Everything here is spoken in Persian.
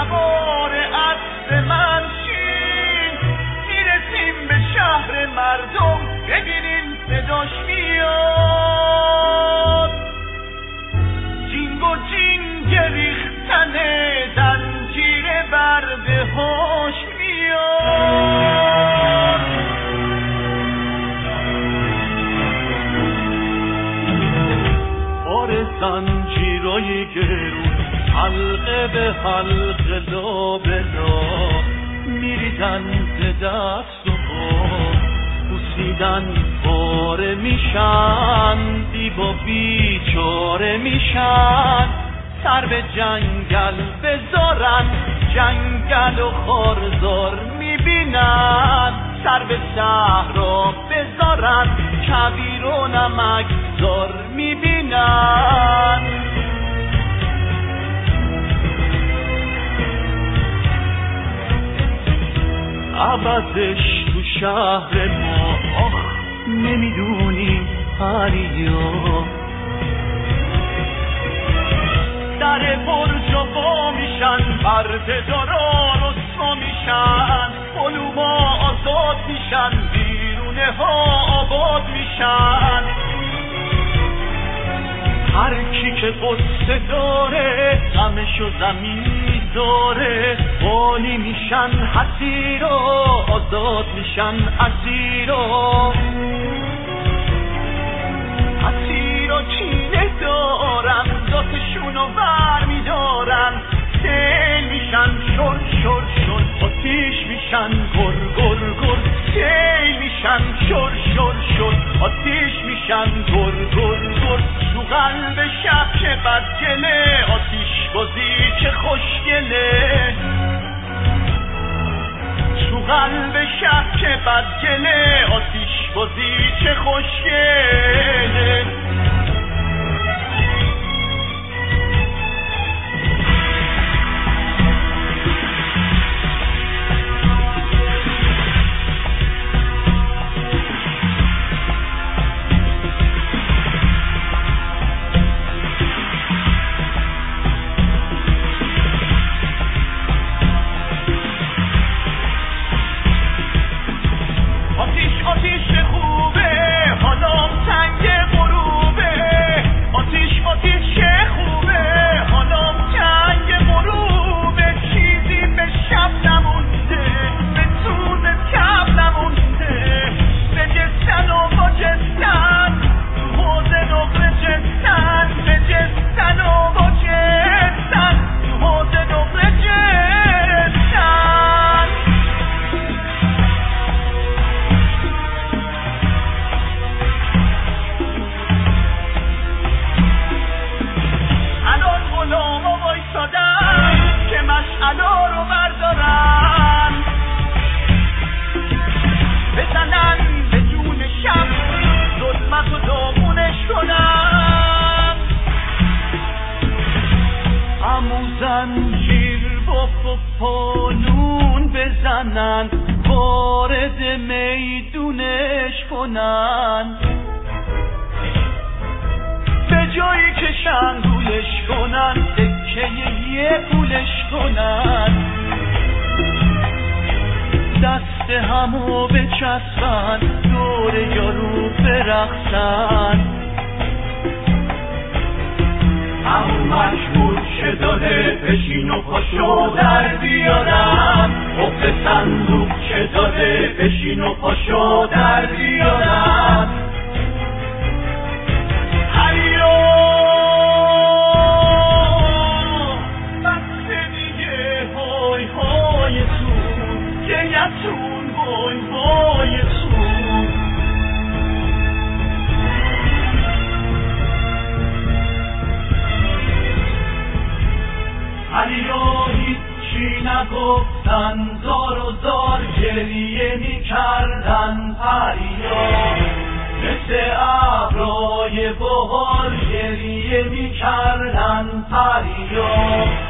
سوار اسب منشین، میرسیم به شهر مردم، ببینین صداش میاد. جینگ و جینگ ریختنه زنجیر برده هاش میاد. بار زنجیرای گرون حلقه به حلقه لابلا میریدن به دست و پا، بوسیدن پاره میشن، دیبا بیچاره میشن. سر به جنگل بذارن، جنگل و خارزار میبینن. سر به صحرا بذارن، کویر و نمکزار میبینن. عوضش تو شهر ما آخ نمیدونی پریا، در برج وا میشن، پرده دارا رسوا میشن. علوما آزاد میشن، بیرونه ها آباد میشن. هر کی که قصه داره غمشو زمین میذاره، خالی میشن حسیرا، آزاد میشن اسیرا. اسیرا کینه دارن، ذاتشونو بر میدارن. سیل میشن شل شل شل، آتیش میشن گر گر گر. سیل میشن شل شل شل، آتیش میشن گر گر گر. تو قلب شب که بدگله، آتیش بازی که خوشگله. تو قلب شب که بدگله، آتیش بازی که خوشگله. زنجیر با پانون بزنن، وارد میدونش کنن. به جایی که شندویش کنن، تکه یه پولش کنن. دست همو بچسبن، دور یارو برقصن. همون مجبور چه داره، بشین و پاشو در بیارم. حب صندوق چه داره، بشین و پاشو در بیارم. علیو بسته دیگه، های هایتون، گریتون وای وایتون. علیو هیچی نگفتن، زار و زار گریه می کردن. پریا مثل ابرای بهار گریه می کردن. پریا